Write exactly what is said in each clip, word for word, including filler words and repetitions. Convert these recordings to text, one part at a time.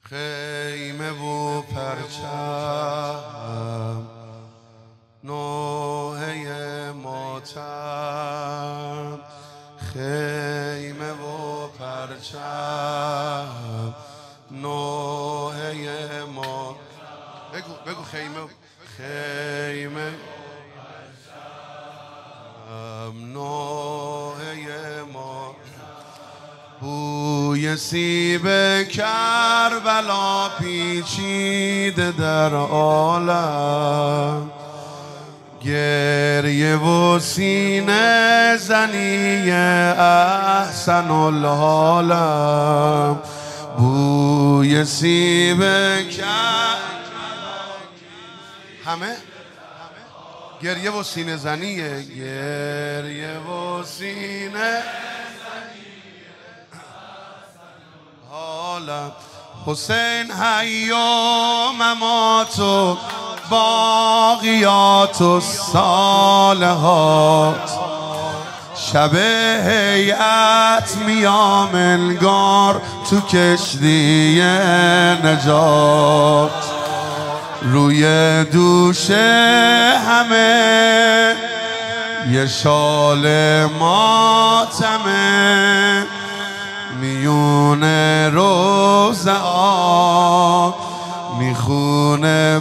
خیمه و پرچم نوحه ماتم، خیمه و پرچم نوحه ما بگو بگو خیمه خیمه نوحه ما، بوی سیب کربلا پیچیده در عالم، گریه و سینه زنی احسن الحالم، بوی سیب کربلا همه گریه و سینه زنیه، گریه و سینه حالم، حسین حی و ممات و باقیات و صالحات، شب هیئت میام انگار تو کشتی نجات، روی دوش همه یه شال ماتمه، میون روزه آب میخونه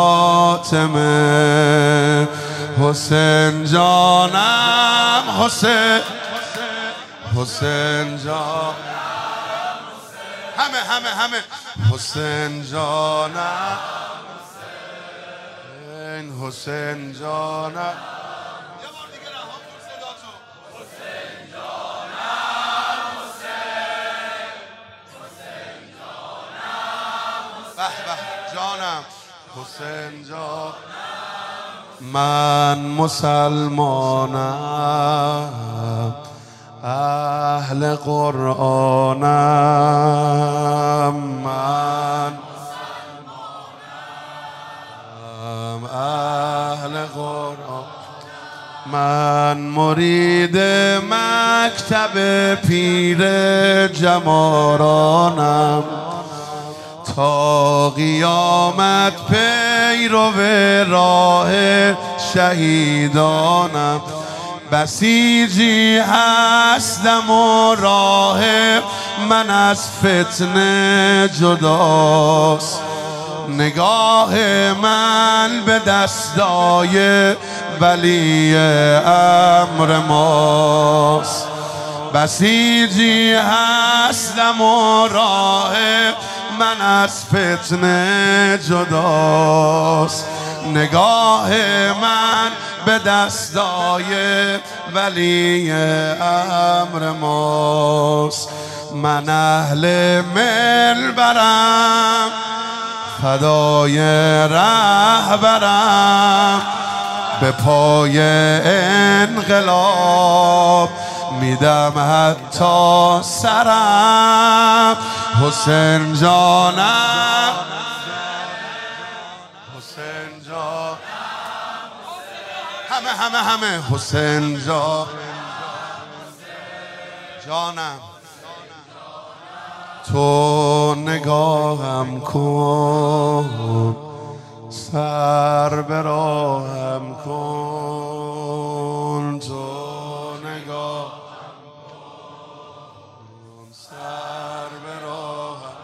فاطمه، حسین جانم حسین حسین جانم همه همه همه حسین جانم حسین جانم جانم حسین جان، من مسلمانم اهل قرآنم، من اهل قرآن، من مرید مکتب پیر جمارانم، تا قیامت پیرو راه شهیدانم، بسیجی هستم و راه من از فتنه جداست، نگاه من به دستای ولی امر ماست، بسیجی هستم و راه من از فتنه جداست، نگاه من به دستای ولی امر ماست، من اهل مل برم فدای رهبرم، به پای انقلاب میدم حتی سرم، حسین جانم حسین جان همه همه همه حسین جان جانم، تو نگاهم کن سر به راهم کن، تو نگاه سر به راهم،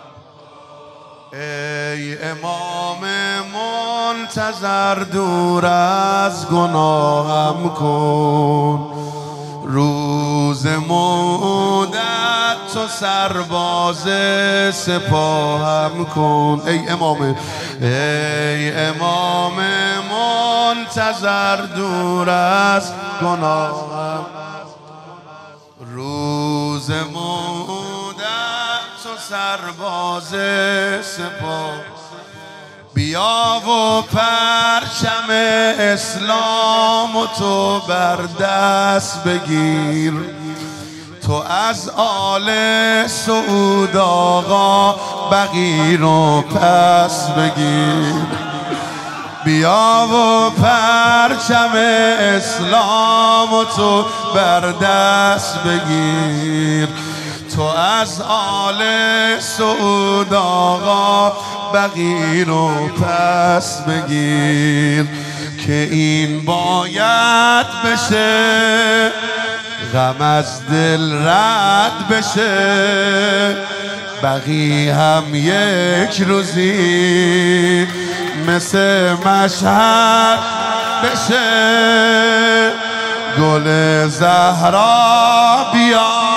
ای امام منتظر دور از گناهم کن، روز مودت تو سرباز سپاهم کن، ای امام ای امام منتظر دور از گناهم، روز مودت تو سرباز سپاه، بیا و پرچم اسلام و تو بر دست بگیر، تو از آل سعود آقا بغیر و پس بگیر، بیا و پرچم اسلام و تو بر دست بگیر، تو از آل سعود آقا بقی رو پس بگیر که این باید بشه، غم از دل رد بشه. بقی هم یک روزی مثل مشهد بشه. گل زهرا بیا